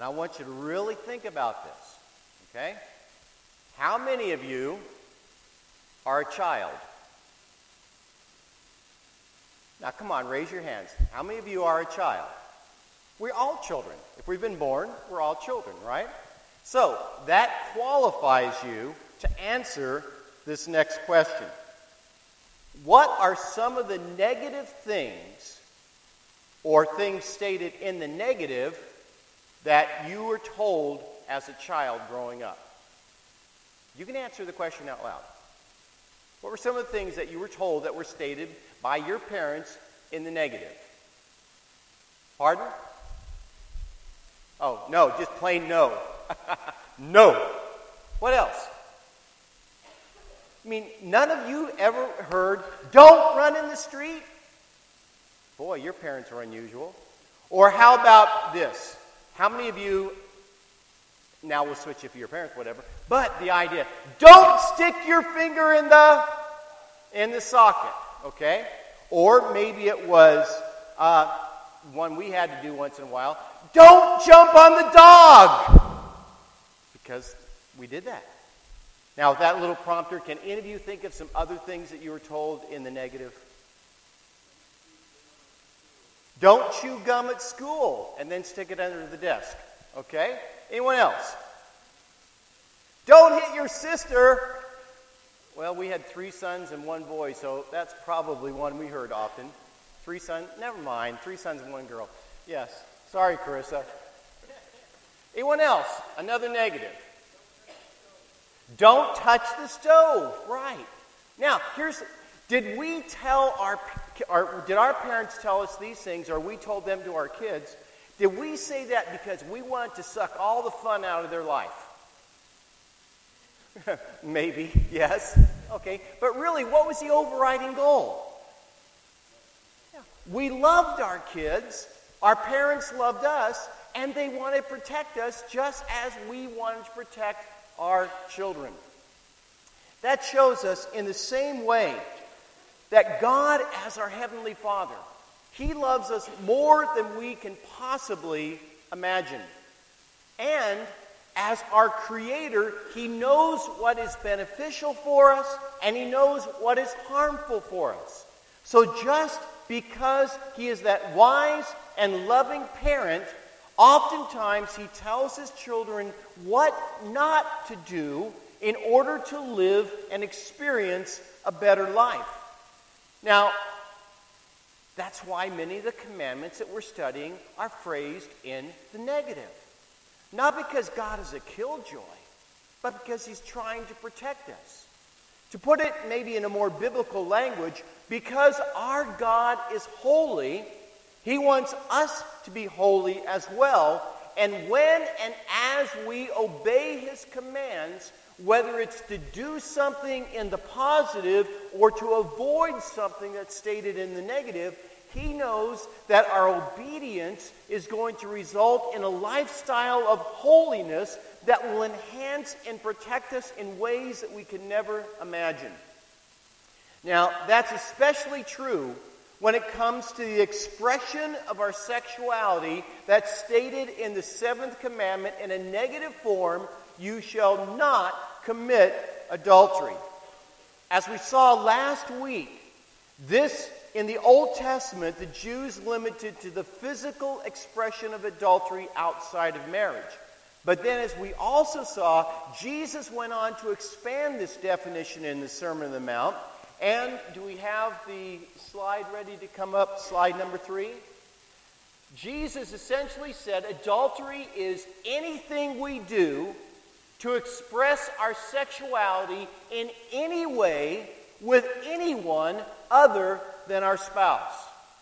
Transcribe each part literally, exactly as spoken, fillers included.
And I want you to really think about this, okay? How many of you are a child? Now, come on, raise your hands. How many of you are a child? We're all children. If we've been born, we're all children, right? So, that qualifies you to answer this next question. What are some of the negative things or things stated in the negative that you were told as a child growing up? You can answer the question out loud. What were some of the things that you were told that were stated by your parents in the negative? Pardon? Oh, no, just plain no. No. What else? I mean, none of you ever heard, don't run in the street? Boy, your parents are unusual. Or how about this? How many of you, now we'll switch it for your parents, whatever, but the idea, don't stick your finger in the, in the socket, okay? Or maybe it was uh, one we had to do once in a while, don't jump on the dog! Because we did that. Now, with that little prompter, can any of you think of some other things that you were told in the negative? Don't chew gum at school and then stick it under the desk. Okay? Anyone else? Don't hit your sister. Well, we had three sons and one boy, so that's probably one we heard often. Three sons? Never mind. Three sons and one girl. Yes. Sorry, Carissa. Anyone else? Another negative. Don't touch the stove. Right. Now, here's, did we tell our, our, did our parents tell us these things, or we told them to our kids? Did we say that because we wanted to suck all the fun out of their life? Maybe, yes. Okay. But really, what was the overriding goal? Yeah. We loved our kids, our parents loved us, and they wanted to protect us just as we wanted to protect our children. That shows us in the same way that God, as our Heavenly Father, He loves us more than we can possibly imagine. And as our Creator, He knows what is beneficial for us, and He knows what is harmful for us. So just because He is that wise and loving parent, oftentimes He tells His children what not to do in order to live and experience a better life. Now, that's why many of the commandments that we're studying are phrased in the negative. Not because God is a killjoy, but because He's trying to protect us. To put it maybe in a more biblical language, because our God is holy, He wants us to be holy as well. And when and as we obey His commands, whether it's to do something in the positive or to avoid something that's stated in the negative, He knows that our obedience is going to result in a lifestyle of holiness that will enhance and protect us in ways that we can never imagine. Now, that's especially true when it comes to the expression of our sexuality that's stated in the seventh commandment in a negative form, you shall not commit adultery. As we saw last week, this in the Old Testament, the Jews limited to the physical expression of adultery outside of marriage. But then as we also saw, Jesus went on to expand this definition in the Sermon on the Mount. And do we have the slide ready to come up? Slide number three. Jesus essentially said adultery is anything we do to express our sexuality in any way with anyone other than our spouse.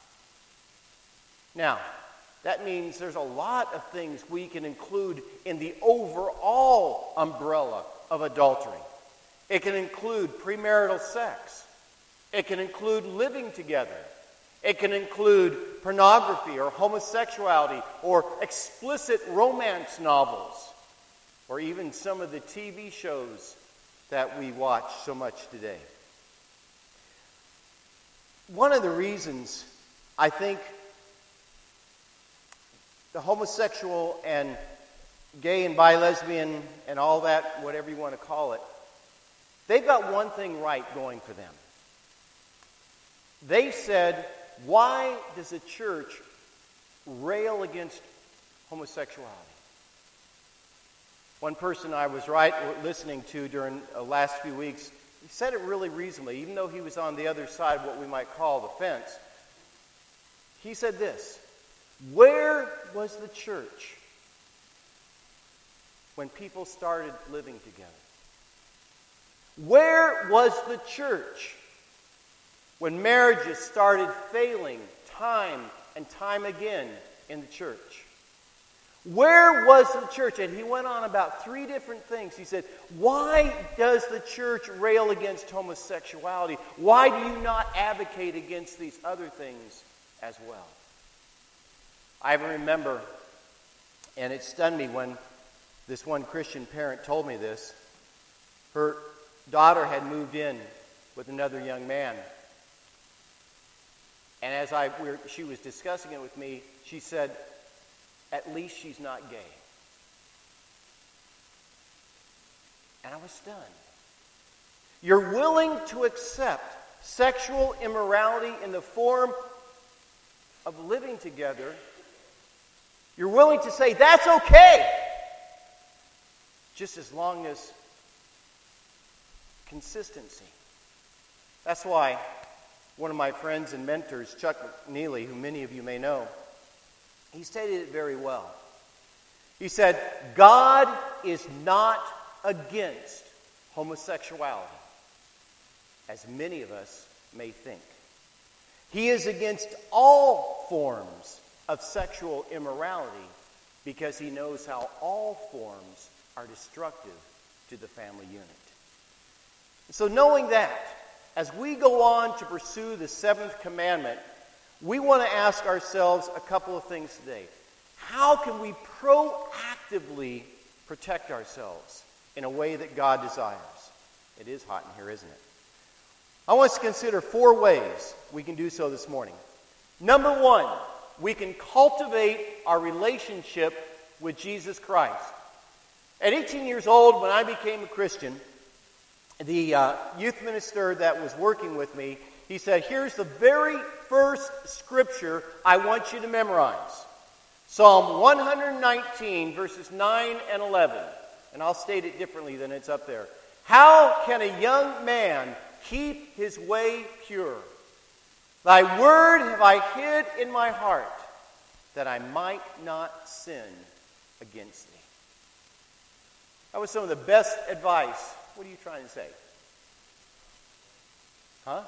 Now, that means there's a lot of things we can include in the overall umbrella of adultery. It can include premarital sex. It can include living together. It can include pornography or homosexuality or explicit romance novels or even some of the T V shows that we watch so much today. One of the reasons I think the homosexual and gay and bi, lesbian, and all that, whatever you want to call it, they've got one thing right going for them. They said, why does the church rail against homosexuality? One person I was right listening to during the last few weeks, he said it really reasonably, even though he was on the other side of what we might call the fence. He said this: where was the church when people started living together? Where was the church when marriages started failing time and time again in the church? Where was the church? And he went on about three different things. He said, why does the church rail against homosexuality? Why do you not advocate against these other things as well? I remember, and it stunned me when this one Christian parent told me this. Her daughter had moved in with another young man. And as I we were, she was discussing it with me, she said, at least she's not gay. And I was stunned. You're willing to accept sexual immorality in the form of living together. You're willing to say, that's okay, just as long as consistency. That's why one of my friends and mentors, Chuck McNeely, who many of you may know, he stated it very well. He said, God is not against homosexuality, as many of us may think. He is against all forms of sexual immorality because he knows how all forms are destructive to the family unit. So knowing that, as we go on to pursue the seventh commandment, we want to ask ourselves a couple of things today. How can we proactively protect ourselves in a way that God desires? It is hot in here, isn't it? I want us to consider four ways we can do so this morning. Number one, we can cultivate our relationship with Jesus Christ. At eighteen years old, when I became a Christian, the uh, youth minister that was working with me, he said, here's the very first scripture I want you to memorize. Psalm one nineteen, verses nine and eleven. And I'll state it differently than it's up there. How can a young man keep his way pure? Thy word have I hid in my heart, that I might not sin against thee. That was some of the best advice. What are you trying to say? Huh?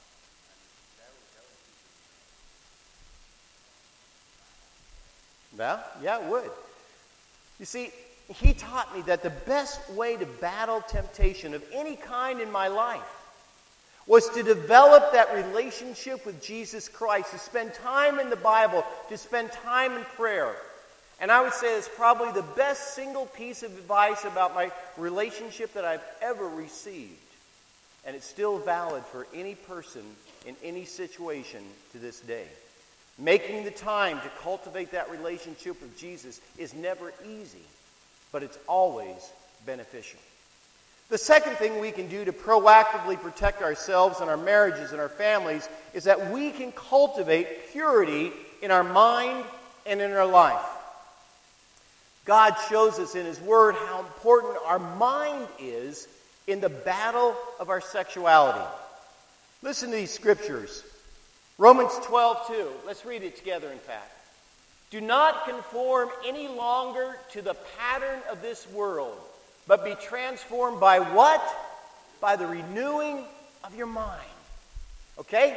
Well, yeah, it would. You see, he taught me that the best way to battle temptation of any kind in my life was to develop that relationship with Jesus Christ, to spend time in the Bible, to spend time in prayer. And I would say it's probably the best single piece of advice about my relationship that I've ever received. And it's still valid for any person in any situation to this day. Making the time to cultivate that relationship with Jesus is never easy, but it's always beneficial. The second thing we can do to proactively protect ourselves and our marriages and our families is that we can cultivate purity in our mind and in our life. God shows us in His Word how important our mind is in the battle of our sexuality. Listen to these scriptures. Romans twelve two. Let's read it together, in fact. Do not conform any longer to the pattern of this world, but be transformed by what? By the renewing of your mind. Okay?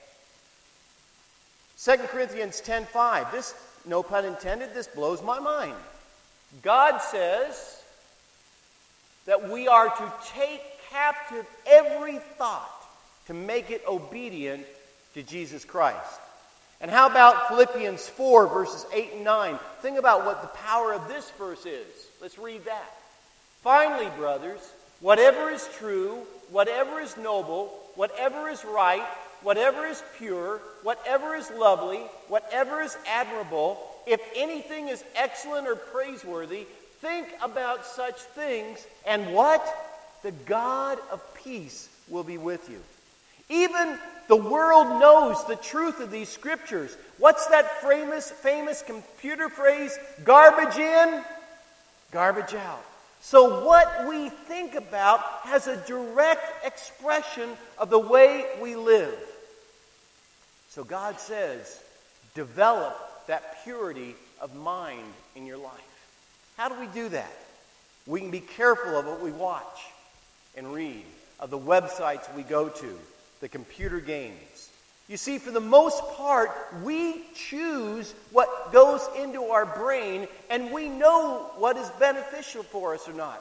Second Corinthians ten five. This, no pun intended, this blows my mind. God says that we are to take captive every thought to make it obedient to Jesus Christ. And how about Philippians four, verses eight and nine? Think about what the power of this verse is. Let's read that. Finally, brothers, whatever is true, whatever is noble, whatever is right, whatever is pure, whatever is lovely, whatever is admirable, if anything is excellent or praiseworthy, think about such things, and what? The God of peace will be with you. Even the world knows the truth of these scriptures. What's that famous, famous computer phrase? Garbage in, garbage out. So what we think about has a direct expression of the way we live. So God says, develop that purity of mind in your life. How do we do that? We can be careful of what we watch and read, of the websites we go to, the computer games. You see, for the most part, we choose what goes into our brain, and we know what is beneficial for us or not.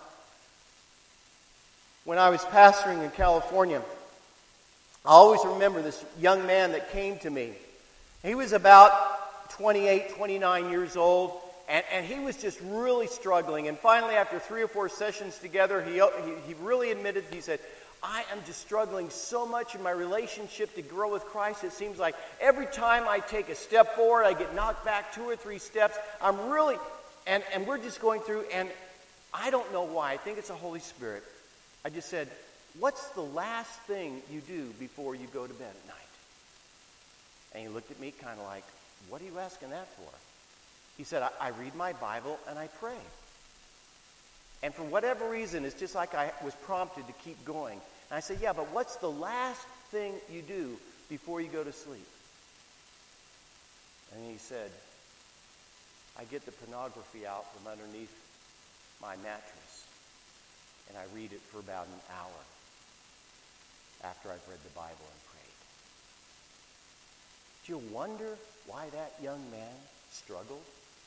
When I was pastoring in California, I always remember this young man that came to me. He was about twenty-eight, twenty-nine years old, and, and he was just really struggling. And finally, after three or four sessions together, he, he, he really admitted, he said, I am just struggling so much in my relationship to grow with Christ. It seems like every time I take a step forward, I get knocked back two or three steps. I'm really, and, and we're just going through, and I don't know why. I think it's the Holy Spirit. I just said, what's the last thing you do before you go to bed at night? And he looked at me kind of like, what are you asking that for? He said, I, I read my Bible and I pray. And for whatever reason, it's just like I was prompted to keep going. And I said, yeah, but what's the last thing you do before you go to sleep? And he said, I get the pornography out from underneath my mattress, and I read it for about an hour after I've read the Bible and prayed. Do you wonder why that young man struggled?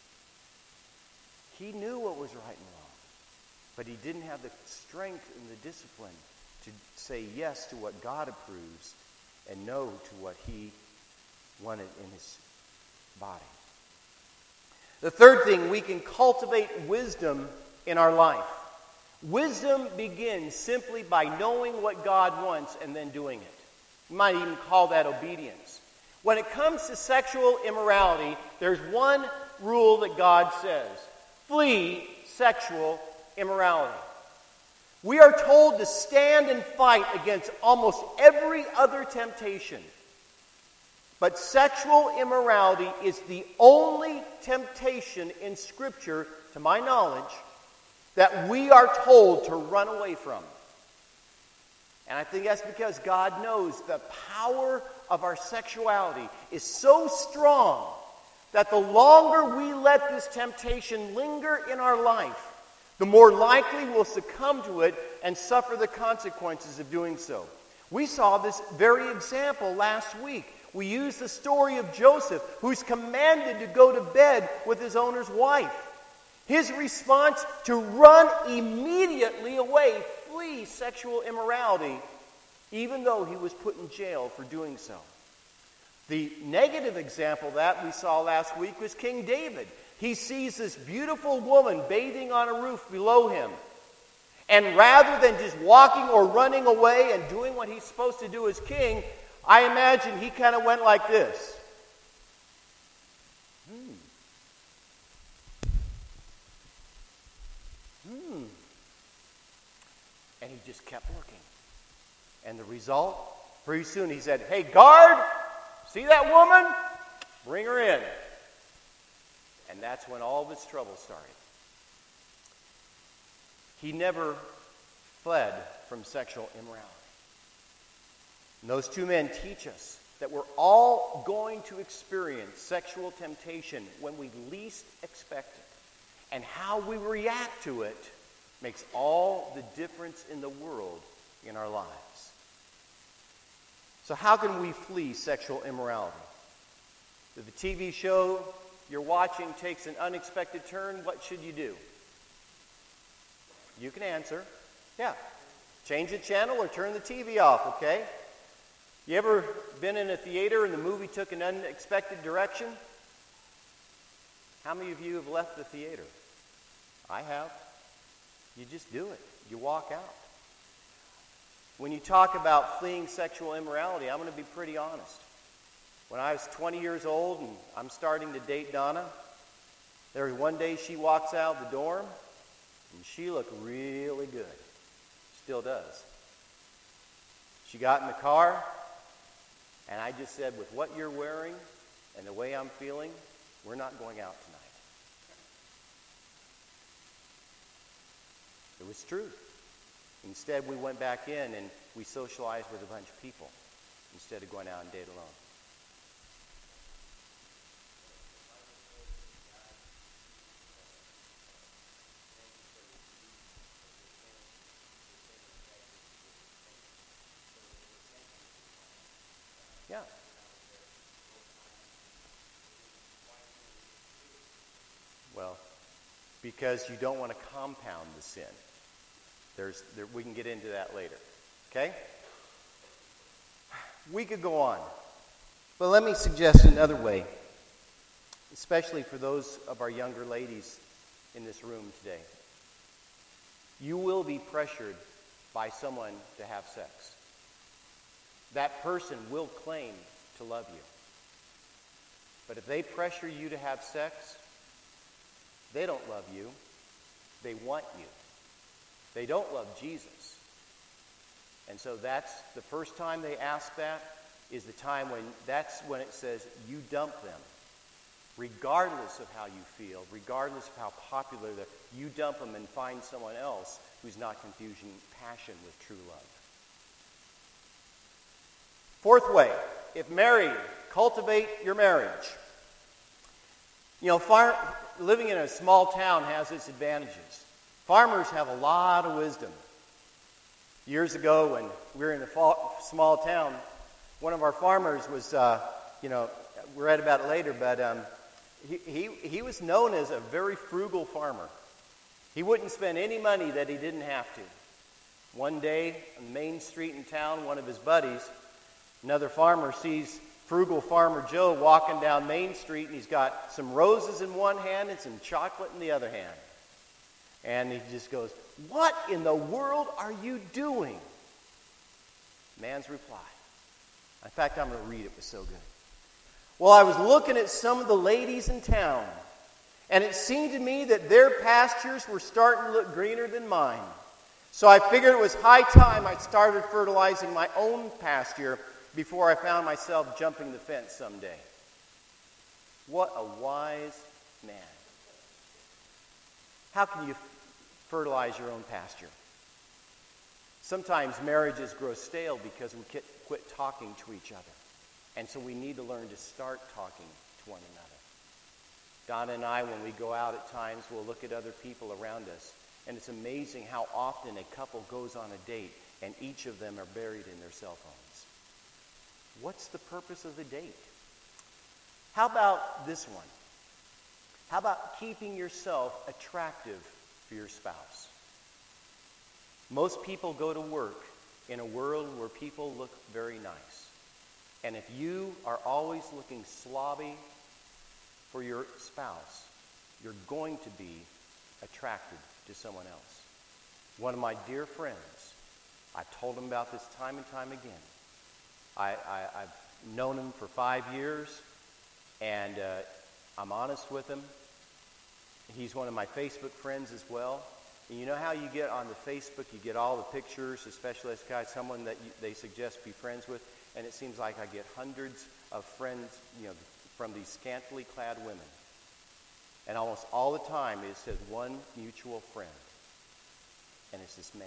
He knew what was right and wrong, but he didn't have the strength and the discipline to say yes to what God approves and no to what he wanted in his body. The third thing, we can cultivate wisdom in our life. Wisdom begins simply by knowing what God wants and then doing it. You might even call that obedience. When it comes to sexual immorality, there's one rule that God says: flee sexual immorality. We are told to stand and fight against almost every other temptation. But sexual immorality is the only temptation in Scripture, to my knowledge, that we are told to run away from. And I think that's because God knows the power of our sexuality is so strong that the longer we let this temptation linger in our life, the more likely we'll succumb to it and suffer the consequences of doing so. We saw this very example last week. We used the story of Joseph, who's commanded to go to bed with his owner's wife. His response to run immediately away, flee sexual immorality, even though he was put in jail for doing so. The negative example that we saw last week was King David. He sees this beautiful woman bathing on a roof below him. And rather than just walking or running away and doing what he's supposed to do as king, I imagine he kind of went like this. Hmm. Hmm. And he just kept looking. And the result, pretty soon he said, "Hey, guard, see that woman? Bring her in." And that's when all of his trouble started. He never fled from sexual immorality. And those two men teach us that we're all going to experience sexual temptation when we least expect it. And how we react to it makes all the difference in the world in our lives. So how can we flee sexual immorality? If the T V show you're watching takes an unexpected turn, what should you do? You can answer. Yeah. Change the channel or turn the T V off, okay? You ever been in a theater and the movie took an unexpected direction? How many of you have left the theater? I have. You just do it. You walk out. When you talk about fleeing sexual immorality, I'm going to be pretty honest. When I was twenty years old and I'm starting to date Donna, there was one day she walks out of the dorm And she looked really good. Still does. She got in the car, and I just said, with what you're wearing and the way I'm feeling, we're not going out tonight. It was true. Instead, we went back in and we socialized with a bunch of people instead of going out and date alone. Yeah. Well, because you don't want to compound the sin. There's, there, we can get into that later. Okay? We could go on. But let me suggest another way, especially for those of our younger ladies in this room today. You will be pressured by someone to have sex. That person will claim to love you. But if they pressure you to have sex, they don't love you. They want you. They don't love Jesus. And so that's the first time they ask that is the time when that's when it says you dump them. Regardless of how you feel, regardless of how popular they're, you dump them and find someone else who's not confusing passion with true love. Fourth way, if married, cultivate your marriage. You know, far, living in a small town has its advantages. Farmers have a lot of wisdom. Years ago, when we were in a fall, small town, one of our farmers was, uh, you know, we'll read about it later, but um, he, he, he was known as a very frugal farmer. He wouldn't spend any money that he didn't have to. One day, on Main Street in town, one of his buddies, another farmer, sees frugal farmer Joe walking down Main Street, and he's got some roses in one hand and some chocolate in the other hand. And he just goes, "What in the world are you doing?" Man's reply. In fact, I'm going to read it. It was so good. "Well, I was looking at some of the ladies in town, and it seemed to me that their pastures were starting to look greener than mine. So I figured it was high time I started fertilizing my own pasture before I found myself jumping the fence someday." What a wise man. How can you fertilize your own pasture? Sometimes marriages grow stale because we quit talking to each other. And so we need to learn to start talking to one another. Donna and I, when we go out at times, we'll look at other people around us. And it's amazing how often a couple goes on a date and each of them are buried in their cell phones. What's the purpose of the date? How about this one? How about keeping yourself attractive for your spouse? Most people go to work in a world where people look very nice. And if you are always looking slobby for your spouse, you're going to be attracted to someone else. One of my dear friends, I've told him about this time and time again. I, I, I've known him for five years, and uh, I'm honest with him. He's one of my Facebook friends as well. And you know how you get on the Facebook, you get all the pictures, especially this guy, someone that you, they suggest be friends with, and it seems like I get hundreds of friends, you know, from these scantily clad women. And almost all the time it says one mutual friend, and it's this man.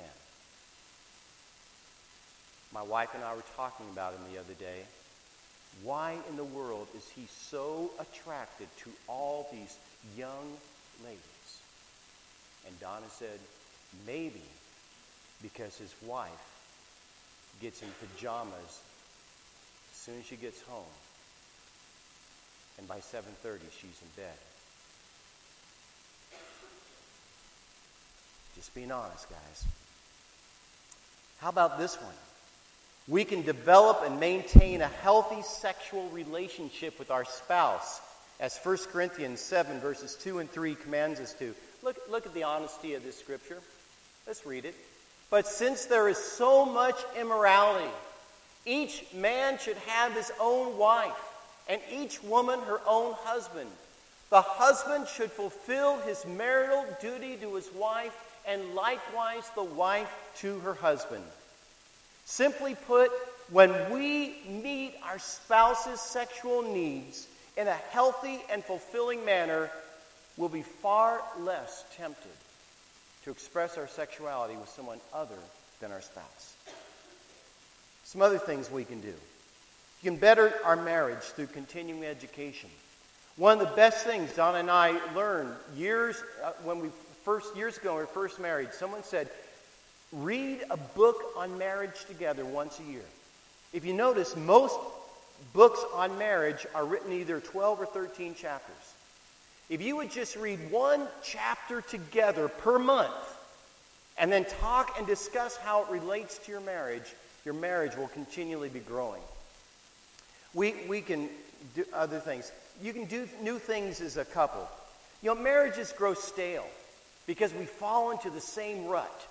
My wife and I were talking about him the other day. Why in the world is he so attracted to all these young ladies? And Donna said, maybe because his wife gets in pajamas as soon as she gets home. And by seven thirty, she's in bed. Just being honest, guys. How about this one? We can develop and maintain a healthy sexual relationship with our spouse, as First Corinthians seven, verses two and three commands us to. Look, look at the honesty of this scripture. Let's read it. "But since there is so much immorality, each man should have his own wife, and each woman her own husband. The husband should fulfill his marital duty to his wife, and likewise the wife to her husband. Simply put, when we meet our spouse's sexual needs in a healthy and fulfilling manner, we'll be far less tempted to express our sexuality with someone other than our spouse. Some other things we can do. You can better our marriage through continuing education. One of the best things Donna and I learned years uh, when we first years ago when we were first married, someone said, read a book on marriage together once a year. If you notice, most books on marriage are written either twelve or thirteen chapters. If you would just read one chapter together per month and then talk and discuss how it relates to your marriage, your marriage will continually be growing. We, we can do other things. You can do new things as a couple. You know, marriages grow stale because we fall into the same rut.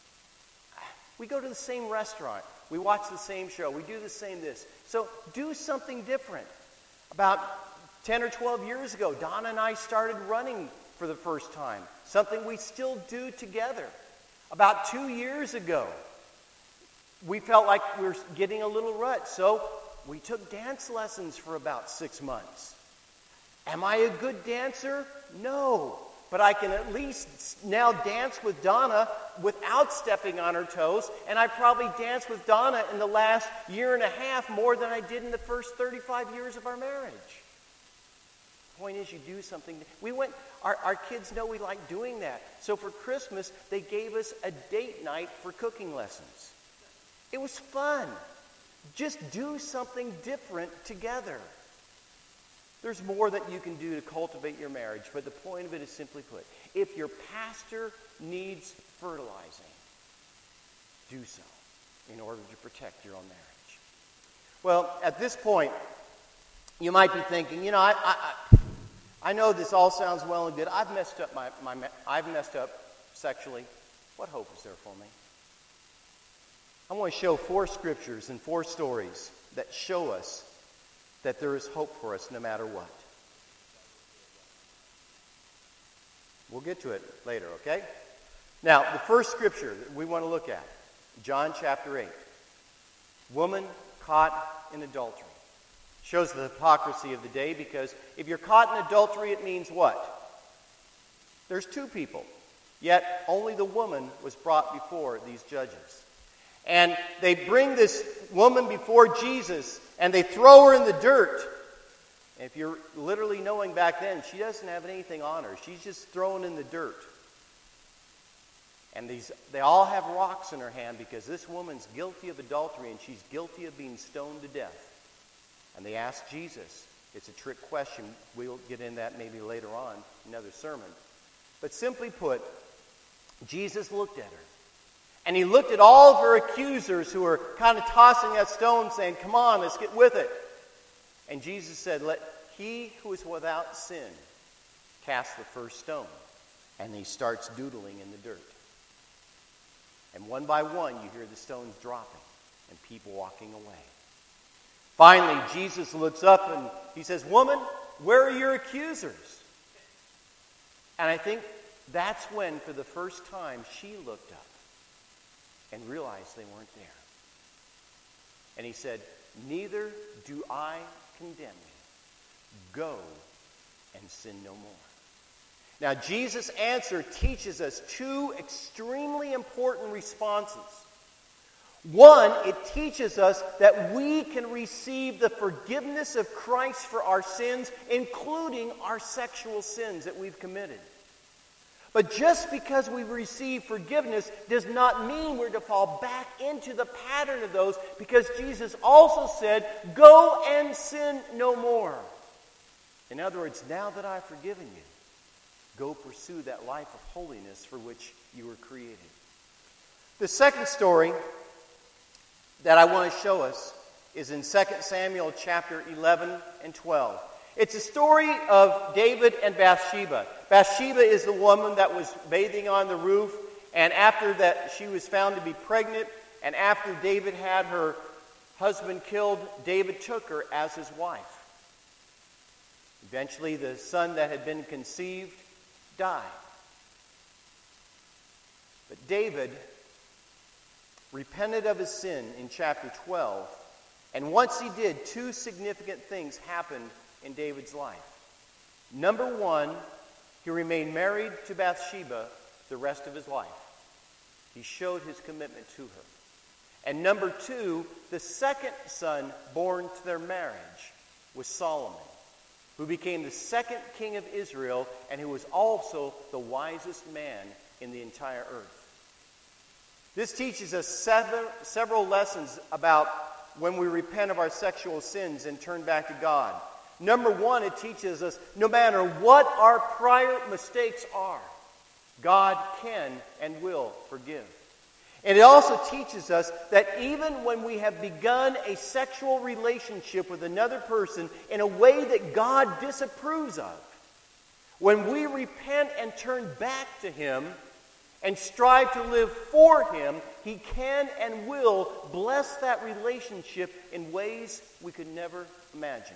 We go to the same restaurant. We watch the same show. We do the same this. So do something different. About ten or twelve years ago, Donna and I started running for the first time. Something we still do together. About two years ago, we felt like we were getting a little rut. So we took dance lessons for about six months. Am I a good dancer? No. But I can at least now dance with Donna without stepping on her toes. And I probably danced with Donna in the last year and a half more than I did in the first thirty-five years of our marriage. The point is, you do something. We went, our, our kids know we like doing that. So for Christmas, they gave us a date night for cooking lessons. It was fun. Just do something different together. There's more that you can do to cultivate your marriage, but the point of it is simply put, if your pastor needs fertilizing, do so in order to protect your own marriage. Well, at this point, you might be thinking, you know, I I, I know this all sounds well and good. I've messed up my, my I've messed up sexually. What hope is there for me? I want to show four scriptures and four stories that show us that there is hope for us no matter what. We'll get to it later, okay? Now, the first scripture that we want to look at, John chapter eight. Woman caught in adultery. Shows the hypocrisy of the day, because if you're caught in adultery, it means what? There's two people, yet only the woman was brought before these judges. And they bring this woman before Jesus, and they throw her in the dirt. And if you're literally knowing back then, she doesn't have anything on her. She's just thrown in the dirt. And these, they all have rocks in her hand because this woman's guilty of adultery and she's guilty of being stoned to death. And they ask Jesus. It's a trick question. We'll get into that maybe later on in another sermon. But simply put, Jesus looked at her. And he looked at all of her accusers who were kind of tossing that stone saying, come on, let's get with it. And Jesus said, let he who is without sin cast the first stone. And he starts doodling in the dirt. And one by one, you hear the stones dropping and people walking away. Finally, Jesus looks up and he says, woman, where are your accusers? And I think that's when, for the first time, she looked up and realized they weren't there. And he said, neither do I condemn you. Go and sin no more. Now, Jesus' answer teaches us two extremely important responses. One, it teaches us that we can receive the forgiveness of Christ for our sins, including our sexual sins that we've committed. But just because we receive forgiveness does not mean we're to fall back into the pattern of those, because Jesus also said, go and sin no more. In other words, now that I've forgiven you, go pursue that life of holiness for which you were created. The second story that I want to show us is in Second Samuel chapter eleven and twelve. It's a story of David and Bathsheba. Bathsheba is the woman that was bathing on the roof, and after that she was found to be pregnant, and after David had her husband killed, David took her as his wife. Eventually, the son that had been conceived died. But David repented of his sin in chapter twelve, and once he did, two significant things happened in David's life. Number one, he remained married to Bathsheba the rest of his life. He showed his commitment to her. And number two, the second son born to their marriage was Solomon, who became the second king of Israel and who was also the wisest man in the entire earth. This teaches us several, several lessons about when we repent of our sexual sins and turn back to God. Number one, it teaches us no matter what our prior mistakes are, God can and will forgive. And it also teaches us that even when we have begun a sexual relationship with another person in a way that God disapproves of, when we repent and turn back to Him and strive to live for Him, He can and will bless that relationship in ways we could never imagine.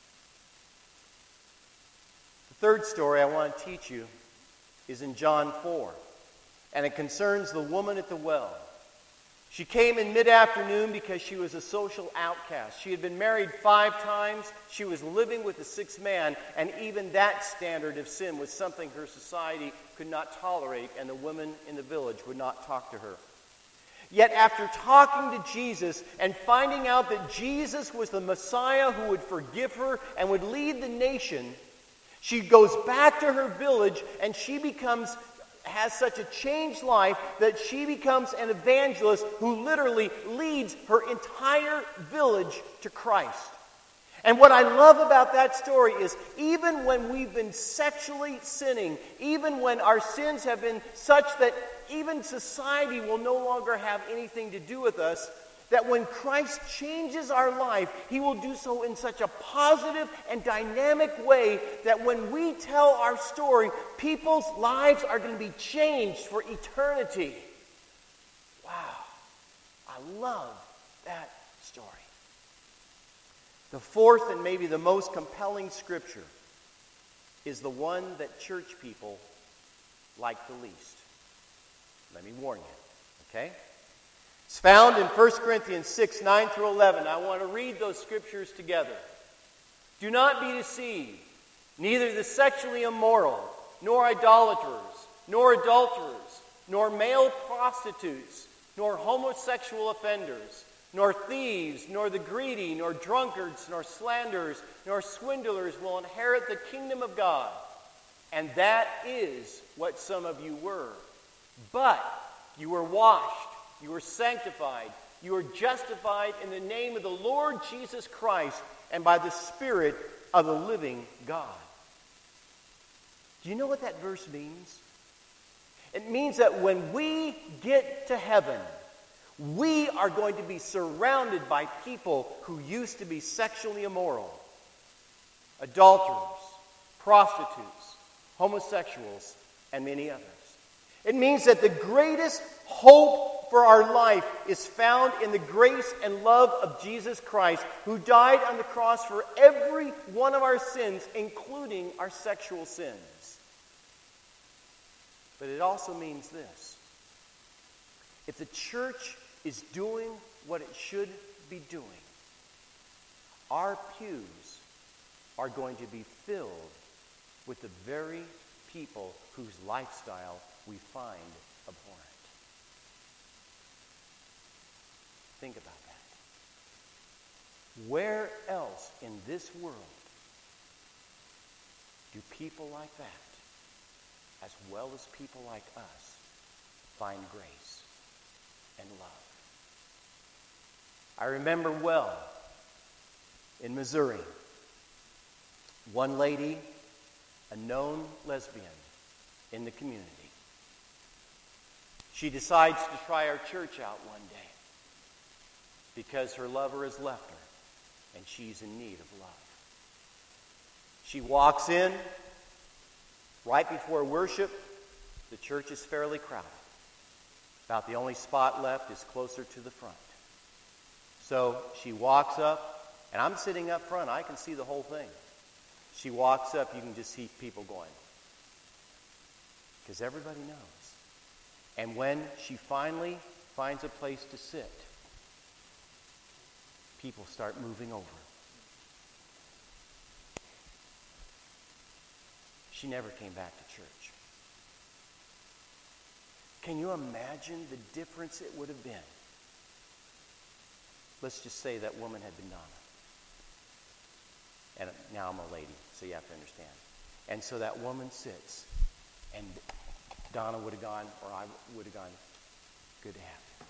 The third story I want to teach you is in John four, and it concerns the woman at the well. She came in mid-afternoon because she was a social outcast. She had been married five times. She was living with a sixth man, and even that standard of sin was something her society could not tolerate, and the women in the village would not talk to her. Yet after talking to Jesus and finding out that Jesus was the Messiah who would forgive her and would lead the nation, she goes back to her village and she becomes has such a changed life that she becomes an evangelist who literally leads her entire village to Christ. And what I love about that story is even when we've been sexually sinning, even when our sins have been such that even society will no longer have anything to do with us, that when Christ changes our life, He will do so in such a positive and dynamic way that when we tell our story, people's lives are going to be changed for eternity. Wow. I love that story. The fourth and maybe the most compelling scripture is the one that church people like the least. Let me warn you, okay? It's found in First Corinthians six, nine through eleven. I want to read those scriptures together. Do not be deceived. Neither the sexually immoral, nor idolaters, nor adulterers, nor male prostitutes, nor homosexual offenders, nor thieves, nor the greedy, nor drunkards, nor slanderers, nor swindlers will inherit the kingdom of God. And that is what some of you were. But you were washed, you were sanctified, you were justified in the name of the Lord Jesus Christ and by the Spirit of the living God. Do you know what that verse means? It means that when we get to heaven, we are going to be surrounded by people who used to be sexually immoral, adulterers, prostitutes, homosexuals, and many others. It means that the greatest hope for our life is found in the grace and love of Jesus Christ, who died on the cross for every one of our sins, including our sexual sins. But it also means this. If the church is doing what it should be doing, our pews are going to be filled with the very people whose lifestyle we find abhorrent. Think about that. Where else in this world do people like that, as well as people like us, find grace and love? I remember well in Missouri, one lady, a known lesbian in the community, she decides to try our church out one day because her lover has left her and she's in need of love. She walks in right before worship. The church is fairly crowded. About the only spot left is closer to the front. So she walks up, and I'm sitting up front. I can see the whole thing. She walks up, you can just see people going. Because everybody knows. And when she finally finds a place to sit, people start moving over. She never came back to church. Can you imagine the difference it would have been? Let's just say that woman had been Donna. And now I'm a lady, so you have to understand. And so that woman sits, and Donna would have gone, or I would have gone, good to have you.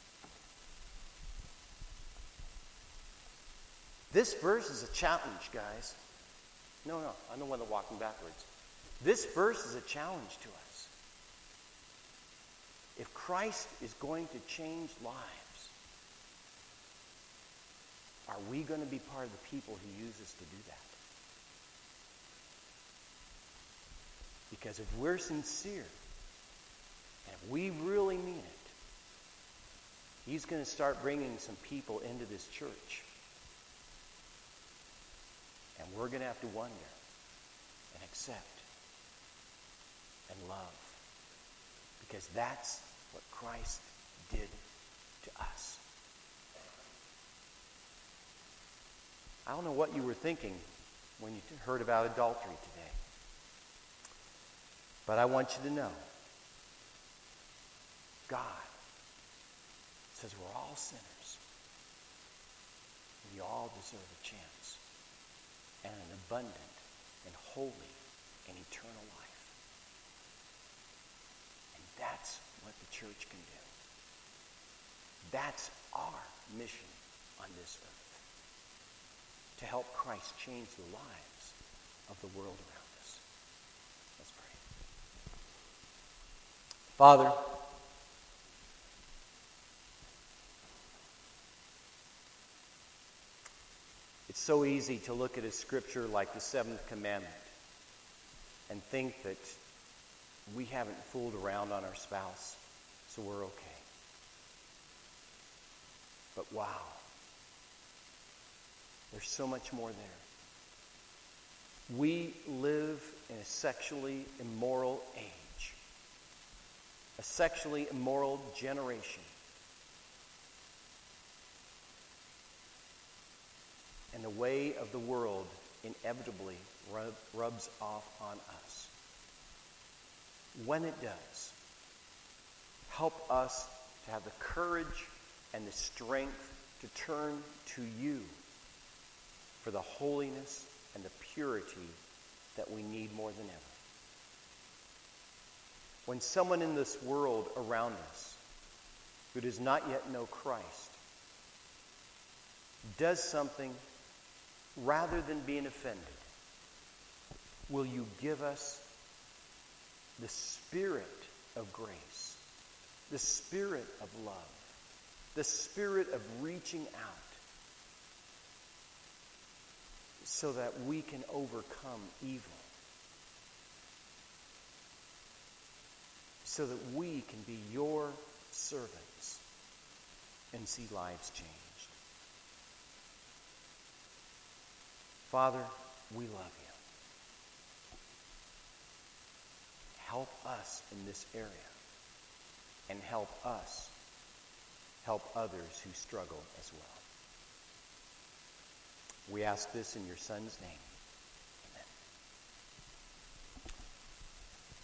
This verse is a challenge, guys. No, no, I'm the one that's walking backwards. This verse is a challenge to us. If Christ is going to change lives, are we going to be part of the people he uses to do that? Because if we're sincere, and if we really mean it, he's going to start bringing some people into this church. And we're going to have to wonder and accept and love. Because that's what Christ did to us. I don't know what you were thinking when you heard about adultery today. But I want you to know, God says we're all sinners. We all deserve a chance and an abundant and holy and eternal life. And that's what the church can do. That's our mission on this earth. To help Christ change the lives of the world around us. Let's pray. Father, it's so easy to look at a scripture like the seventh commandment and think that we haven't fooled around on our spouse, so we're okay. But wow. There's so much more there. We live in a sexually immoral age. A sexually immoral generation. And the way of the world inevitably rub, rubs off on us. When it does, help us to have the courage and the strength to turn to you for the holiness and the purity that we need more than ever. When someone in this world around us who does not yet know Christ does something rather than being offended, will you give us the spirit of grace, the spirit of love, the spirit of reaching out, so that we can overcome evil. So that we can be your servants and see lives changed. Father, we love you. Help us in this area. And help us help others who struggle as well. We ask this in your Son's name.